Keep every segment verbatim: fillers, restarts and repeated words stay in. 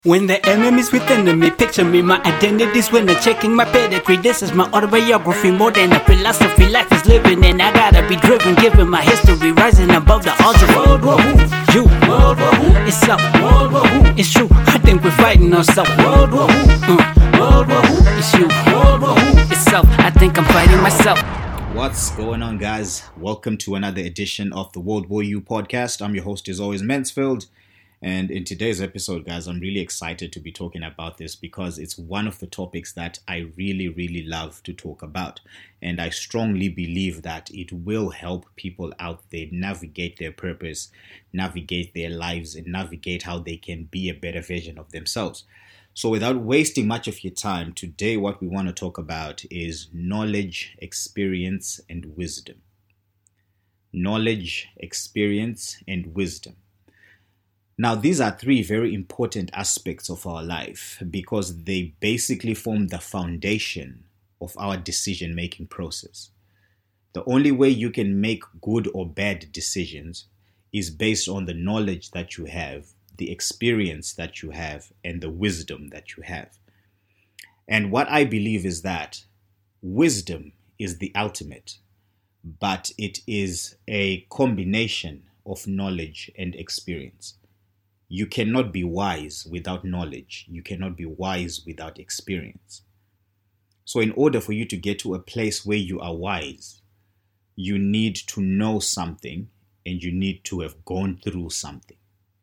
When the enemy's within me, picture me, my identity's winner. Checking my pedigree, this is my autobiography. More than a philosophy, life is living and I gotta be driven. Given my history, rising above the odds of World War Who? You, World War Who? It's up, World War Who? It's true, I think we're fighting ourselves. World War Who? Uh, World War Who? It's you, World War Who? It's self, I think I'm fighting myself. What's going on, guys? Welcome to another edition of the World War U podcast. I'm your host, as always, Mansfield. And in today's episode, guys, I'm really excited to be talking about this because it's one of the topics that I really, really love to talk about. And I strongly believe that it will help people out there navigate their purpose, navigate their lives, and navigate how they can be a better version of themselves. So without wasting much of your time, today what we want to talk about is knowledge, experience, and wisdom. Knowledge, experience, and wisdom. Now, these are three very important aspects of our life because they basically form the foundation of our decision-making process. The only way you can make good or bad decisions is based on the knowledge that you have, the experience that you have, and the wisdom that you have. And what I believe is that wisdom is the ultimate, but it is a combination of knowledge and experience. You cannot be wise without knowledge. You cannot be wise without experience. So in order for you to get to a place where you are wise, you need to know something and you need to have gone through something.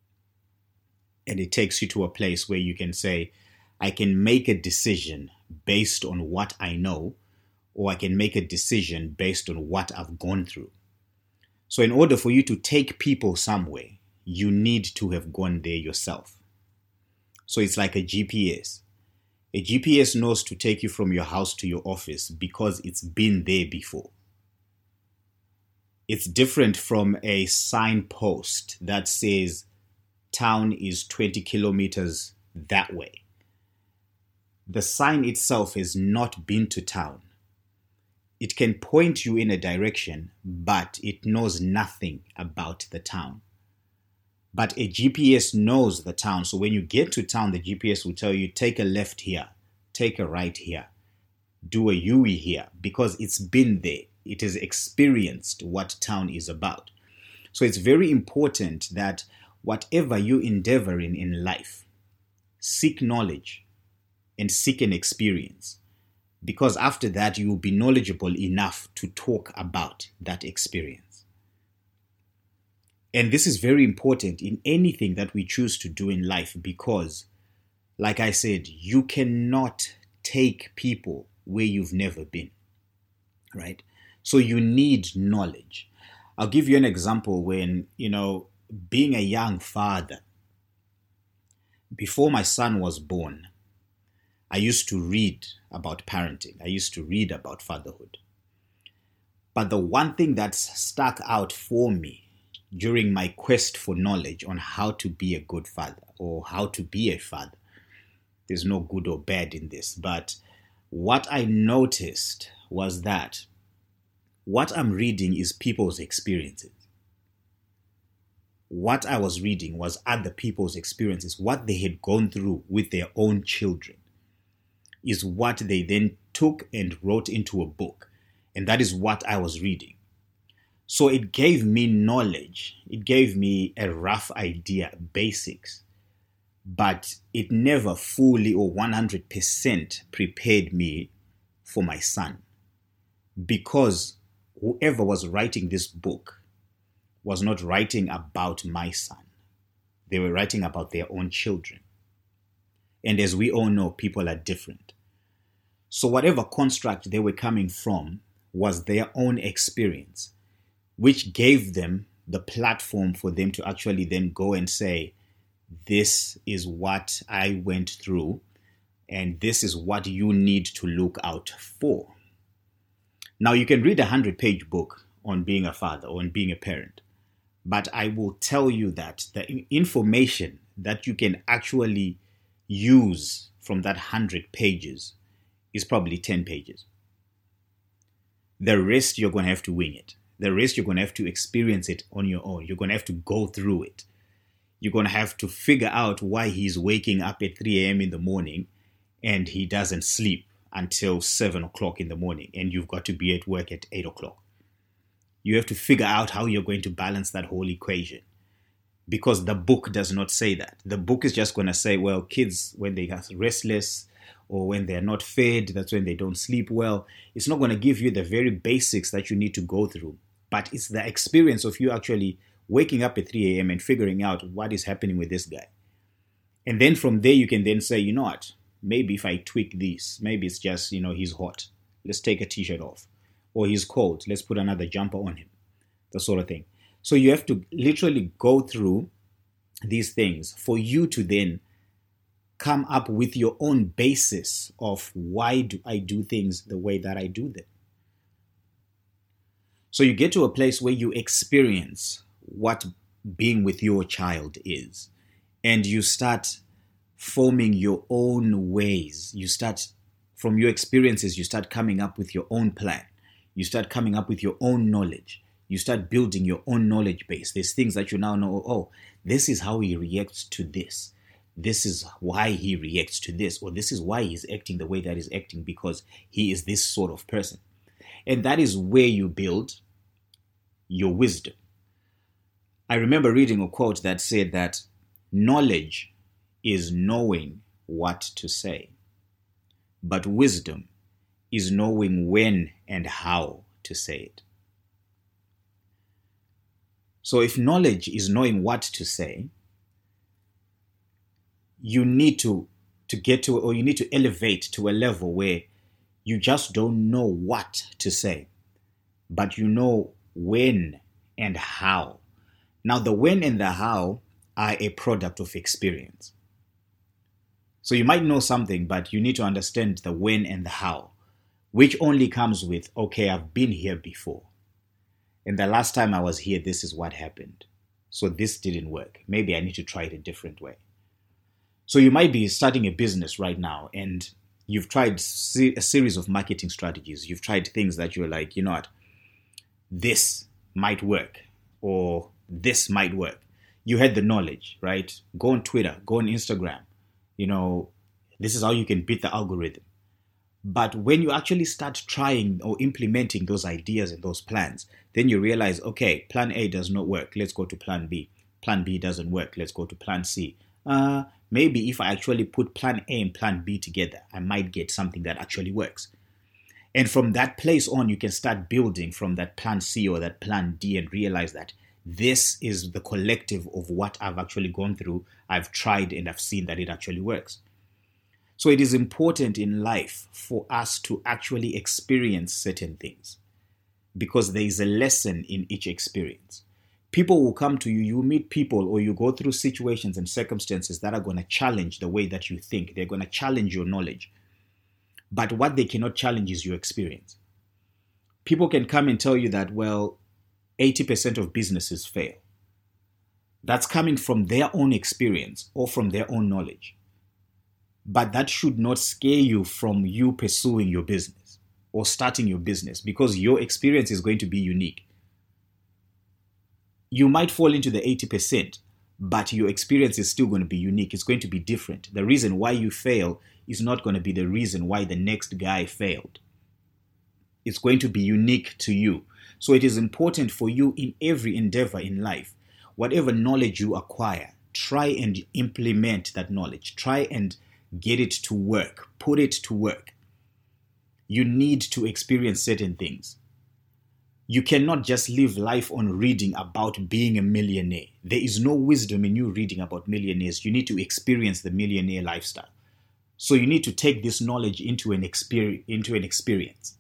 And it takes you to a place where you can say, I can make a decision based on what I know, or I can make a decision based on what I've gone through. So in order for you to take people somewhere, you need to have gone there yourself. So it's like a G P S. A G P S knows to take you from your house to your office because it's been there before. It's different from a signpost that says town is twenty kilometers that way. The sign itself has not been to town. It can point you in a direction, but it knows nothing about the town. But a G P S knows the town. So when you get to town, the G P S will tell you, take a left here, take a right here, do a U-E here, because it's been there. It has experienced what town is about. So it's very important that whatever you endeavor in in life, seek knowledge and seek an experience. Because after that, you will be knowledgeable enough to talk about that experience. And this is very important in anything that we choose to do in life because, like I said, you cannot take people where you've never been, right? So you need knowledge. I'll give you an example when, you know, being a young father, before my son was born, I used to read about parenting. I used to read about fatherhood. But the one thing that's stuck out for me during my quest for knowledge on how to be a good father or how to be a father. There's no good or bad in this, but what I noticed was that what I'm reading is people's experiences. What I was reading was other people's experiences, what they had gone through with their own children, is what they then took and wrote into a book. And that is what I was reading. So it gave me knowledge, it gave me a rough idea, basics, but it never fully or one hundred percent prepared me for my son. Because whoever was writing this book was not writing about my son. They were writing about their own children. And as we all know, people are different. So whatever construct they were coming from was their own experience, which gave them the platform for them to actually then go and say, this is what I went through, and this is what you need to look out for. Now, you can read a hundred-page book on being a father or on being a parent, but I will tell you that the information that you can actually use from that hundred pages is probably ten pages. The rest, you're going to have to wing it. The rest, you're going to have to experience it on your own. You're going to have to go through it. You're going to have to figure out why he's waking up at three a.m. in the morning and he doesn't sleep until seven o'clock in the morning, and you've got to be at work at eight o'clock. You have to figure out how you're going to balance that whole equation, because the book does not say that. The book is just going to say, well, kids, when they are restless or when they're not fed, that's when they don't sleep well. It's not going to give you the very basics that you need to go through, but it's the experience of you actually waking up at three a.m. and figuring out what is happening with this guy. And then from there, you can then say, you know what, maybe if I tweak this, maybe it's just, you know, he's hot. Let's take a t-shirt off. Or he's cold. Let's put another jumper on him. That sort of thing. So you have to literally go through these things for you to then come up with your own basis of why do I do things the way that I do them. So you get to a place where you experience what being with your child is, and you start forming your own ways. You start, from your experiences, you start coming up with your own plan. You start coming up with your own knowledge. You start building your own knowledge base. There's things that you now know, oh, this is how he reacts to this. This is why he reacts to this, or this is why he's acting the way that he's acting, because he is this sort of person. And that is where you build your wisdom. I remember reading a quote that said that knowledge is knowing what to say, but wisdom is knowing when and how to say it. So if knowledge is knowing what to say, you need to, to get to, or you need to elevate to a level where you just don't know what to say, but you know when and how. Now, the when and the how are a product of experience. So you might know something, but you need to understand the when and the how, which only comes with, okay, I've been here before. And the last time I was here, this is what happened. So this didn't work. Maybe I need to try it a different way. So you might be starting a business right now, and you've tried a series of marketing strategies. You've tried things that you're like, you know what, this might work, or this might work. You had the knowledge, right? Go on Twitter, go on Instagram. You know, this is how you can beat the algorithm. But when you actually start trying or implementing those ideas and those plans, then you realize, okay, plan A does not work. Let's go to plan B. Plan B doesn't work. Let's go to plan C. Uh, maybe if I actually put plan A and plan B together, I might get something that actually works. And from that place on, you can start building from that plan C or that plan D and realize that this is the collective of what I've actually gone through. I've tried and I've seen that it actually works. So it is important in life for us to actually experience certain things, because there is a lesson in each experience. People will come to you, you meet people, or you go through situations and circumstances that are going to challenge the way that you think. They're going to challenge your knowledge. But what they cannot challenge is your experience. People can come and tell you that, well, eighty percent of businesses fail. That's coming from their own experience or from their own knowledge. But that should not scare you from you pursuing your business or starting your business, because your experience is going to be unique. You might fall into the eighty percent, but your experience is still going to be unique. It's going to be different. The reason why you fail is not going to be the reason why the next guy failed. It's going to be unique to you. So it is important for you in every endeavor in life, whatever knowledge you acquire, try and implement that knowledge. Try and get it to work. Put it to work. You need to experience certain things. You cannot just live life on reading about being a millionaire. There is no wisdom in you reading about millionaires. You need to experience the millionaire lifestyle. So you need to take this knowledge into an experience, into an experience.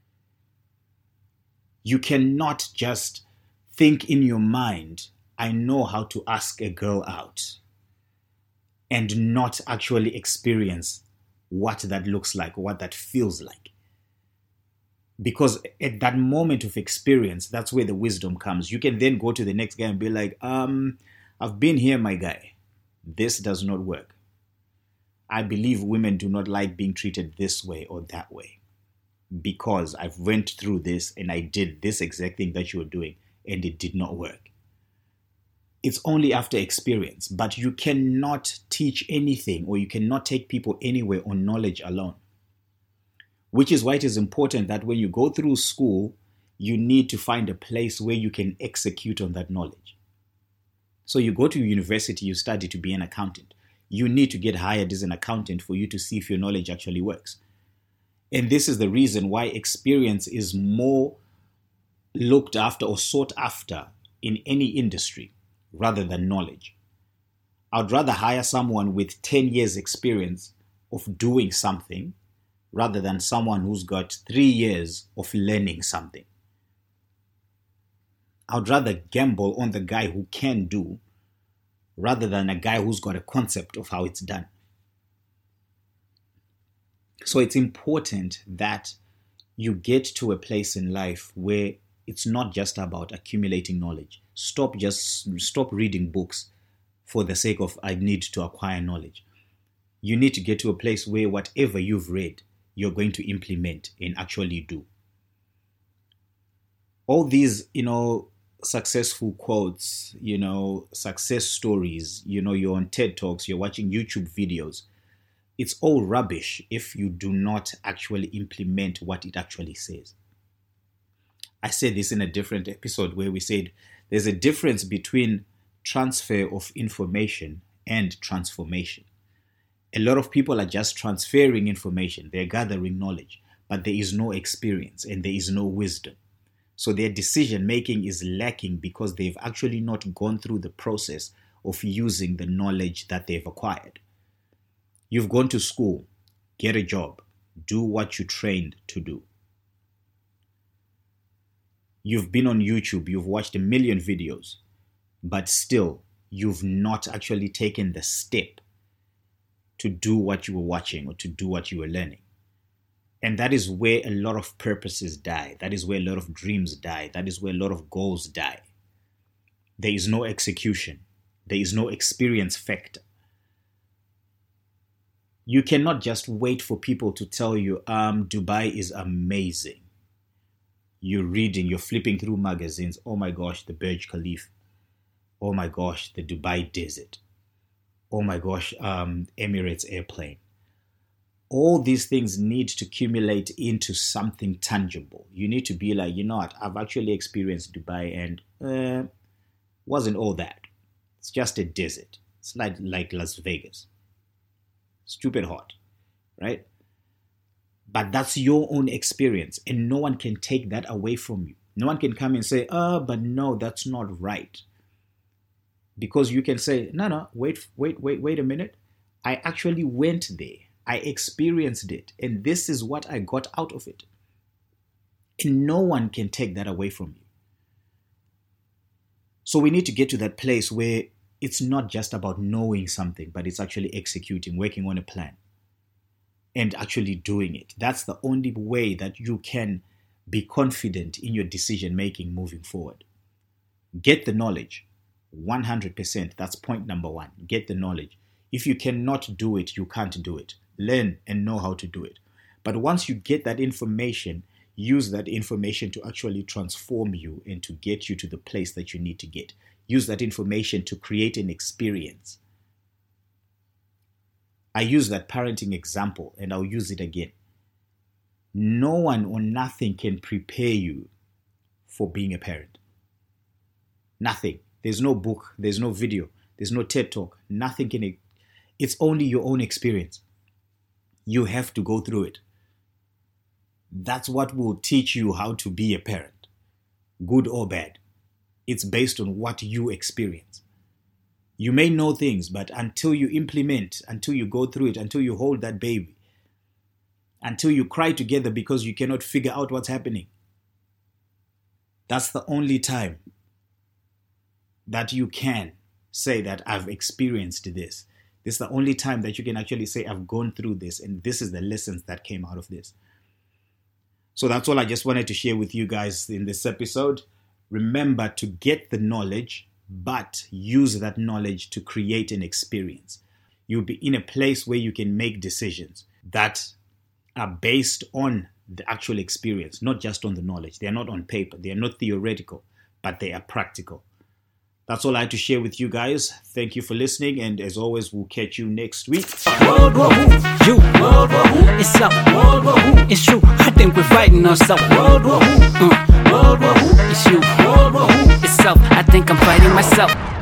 You cannot just think in your mind, I know how to ask a girl out, and not actually experience what that looks like, what that feels like. Because at that moment of experience, that's where the wisdom comes. You can then go to the next guy and be like, um, I've been here, my guy. This does not work. I believe women do not like being treated this way or that way, because I've went through this and I did this exact thing that you were doing and it did not work. it's only after experience. But you cannot teach anything, or you cannot take people anywhere on knowledge alone. Which is why it is important that when you go through school, you need to find a place where you can execute on that knowledge. So you go to university, you study to be an accountant. You need to get hired as an accountant for you to see if your knowledge actually works. And this is the reason why experience is more looked after or sought after in any industry rather than knowledge. I'd rather hire someone with ten years experience of doing something rather than someone who's got three years of learning something. I'd rather gamble on the guy who can do rather than a guy who's got a concept of how it's done. So it's important that you get to a place in life where it's not just about accumulating knowledge. Stop just stop reading books for the sake of I need to acquire knowledge. You need to get to a place where whatever you've read, you're going to implement and actually do. All these, you know, successful quotes, you know, success stories, you know, you're on TED Talks, you're watching YouTube videos. It's all rubbish if you do not actually implement what it actually says. I said this in a different episode where we said there's a difference between transfer of information and transformation. A lot of people are just transferring information, they're gathering knowledge, but there is no experience and there is no wisdom. So their decision making is lacking because they've actually not gone through the process of using the knowledge that they've acquired. You've gone to school, get a job, do what you trained to do. You've been on YouTube, you've watched a million videos, but still you've not actually taken the step to do what you were watching or to do what you were learning. And that is where a lot of purposes die. That is where a lot of dreams die. That is where a lot of goals die. There is no execution. There is no experience factor. You cannot just wait for people to tell you, um, Dubai is amazing. You're reading, you're flipping through magazines. Oh my gosh, the Burj Khalifa. Oh my gosh, the Dubai desert. Oh my gosh, um, Emirates airplane. All these things need to accumulate into something tangible. You need to be like, you know what, I've actually experienced Dubai and uh, wasn't all that. It's just a desert. It's like, like Las Vegas. Stupid hot, right? But that's your own experience and no one can take that away from you. No one can come and say, oh, but no, that's not right. Because you can say, no, no, wait, wait, wait, wait a minute. I actually went there. I experienced it. And this is what I got out of it. And no one can take that away from you. So we need to get to that place where it's not just about knowing something, but it's actually executing, working on a plan, and actually doing it. That's the only way that you can be confident in your decision making moving forward. Get the knowledge. one hundred percent. That's point number one. Get the knowledge. If you cannot do it, you can't do it. Learn and know how to do it. But once you get that information, use that information to actually transform you and to get you to the place that you need to get. Use that information to create an experience. I use that parenting example and I'll use it again. No one or nothing can prepare you for being a parent. Nothing. There's no book, there's no video, there's no TED Talk, nothing can. It's only your own experience. You have to go through it. That's what will teach you how to be a parent, good or bad. It's based on what you experience. You may know things, but until you implement, until you go through it, until you hold that baby, until you cry together because you cannot figure out what's happening, that's the only time that you can say that I've experienced this. This is the only time that you can actually say I've gone through this and this is the lessons that came out of this. So that's all I just wanted to share with you guys in this episode. Remember to get the knowledge, but use that knowledge to create an experience. You'll be in a place where you can make decisions that are based on the actual experience, not just on the knowledge. They're not on paper. They're not theoretical, but they are practical. That's all I had to share with you guys. Thank you for listening, and as always, we'll catch you next week. World War Who? You. World War Who? It's up. World War Who? It's true. I think we're fighting ourselves. World War Who? Uh. World War Who? It's you. World War Who? It's self. I think I'm fighting myself.